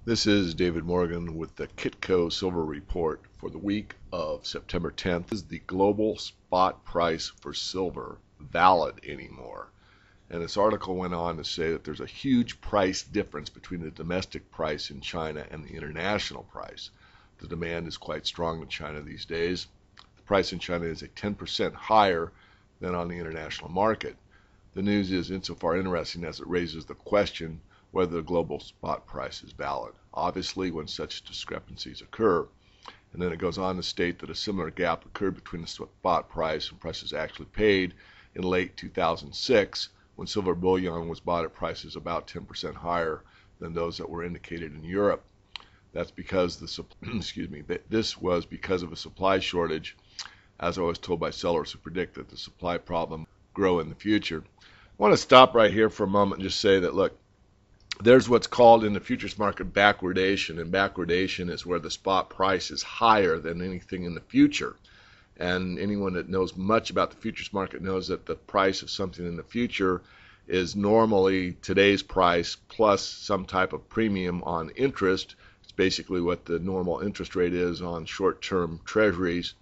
This is David Morgan with the Kitco Silver Report for the week of September 10th. Is the global spot price for silver valid anymore? And this article went on to say that there's a huge price difference between the domestic price in China and the international price. The demand is quite strong in China these days. The price in China is 10% higher than on the international market. The news is insofar interesting as it raises the question whether the global spot price is valid. Obviously, when such discrepancies occur, and then it goes on to state that a similar gap occurred between the spot price and prices actually paid in late 2006, when silver bullion was bought at prices about 10% higher than those that were indicated in Europe. That's because this was because of a supply shortage, as I was told by sellers who predict that the supply problem grow in the future. I want to stop right here for a moment and just say that, look, there's what's called in the futures market backwardation, and backwardation is where the spot price is higher than anything in the future. And anyone that knows much about the futures market knows that the price of something in the future is normally today's price plus some type of premium on interest. It's basically what the normal interest rate is on short-term treasuries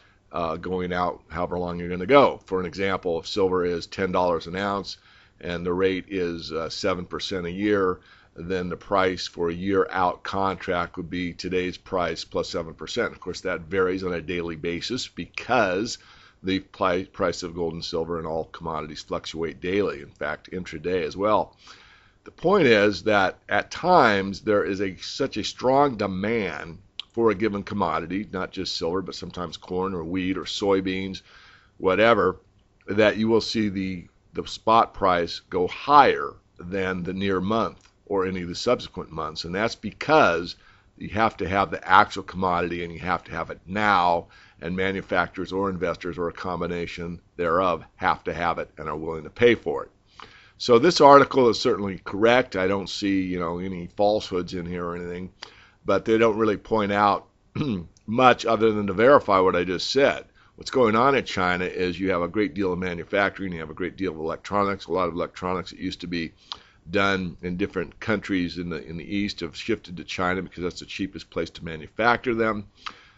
going out however long you're going to go. For an example, if silver is $10 an ounce, and the rate is 7% a year, then the price for a year-out contract would be today's price plus 7%. Of course, that varies on a daily basis because the price of gold and silver and all commodities fluctuate daily, in fact, intraday as well. The point is that at times there is such a strong demand for a given commodity, not just silver, but sometimes corn or wheat or soybeans, whatever, that you will see the spot price go higher than the near month or any of the subsequent months. And that's because you have to have the actual commodity and you have to have it now, and manufacturers or investors or a combination thereof have to have it and are willing to pay for it. So this article is certainly correct. I don't see any falsehoods in here or anything, but they don't really point out much other than to verify what I just said. What's going on in China is you have a great deal of manufacturing, you have a great deal of electronics. A lot of electronics that used to be done in different countries in the East have shifted to China because that's the cheapest place to manufacture them.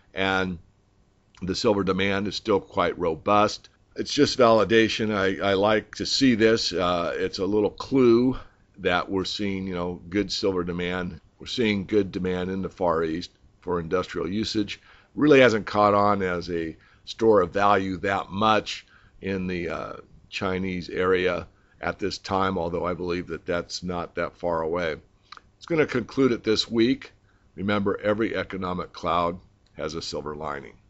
And the silver demand is still quite robust. It's just validation. I like to see this. It's a little clue that we're seeing, good silver demand. We're seeing good demand in the Far East for industrial usage. Really hasn't caught on as a store of value that much in the Chinese area at this time, although I believe that that's not that far away. It's going to conclude it this week. Remember, every economic cloud has a silver lining.